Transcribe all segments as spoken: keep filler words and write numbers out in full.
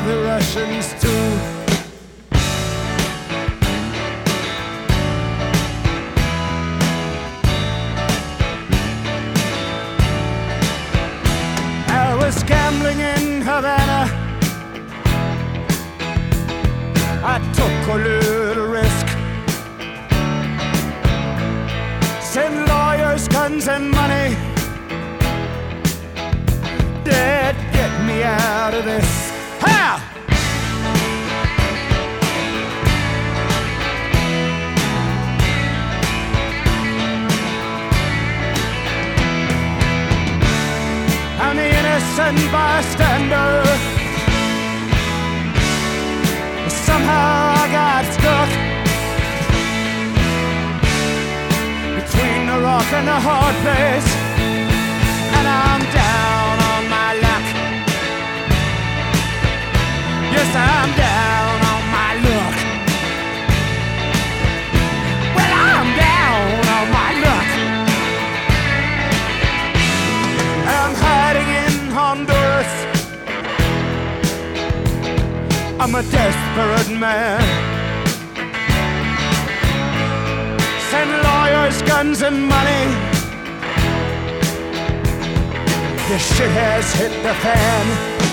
the Russians too. I was gambling in Havana. I took a little risk. Send lawyers, guns, and money. Dad, get me out of this. Ha! I'm the innocent bystander. Somehow I got stuck between the rock and the hard place, and I'm down on my luck. Yes, I'm down on my luck. Well, I'm down on my luck. I'm hiding in Honduras. I'm a desperate man. Send lawyers, guns, and money. This shit has hit the fan.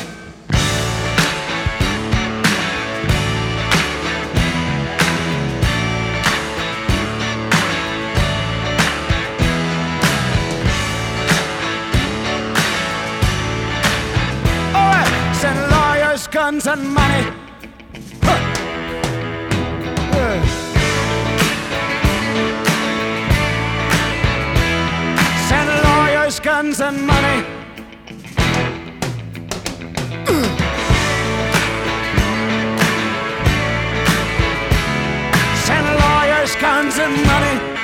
All right, send lawyers, guns, and money. Send lawyers, guns, and money. Send lawyers, guns, and money.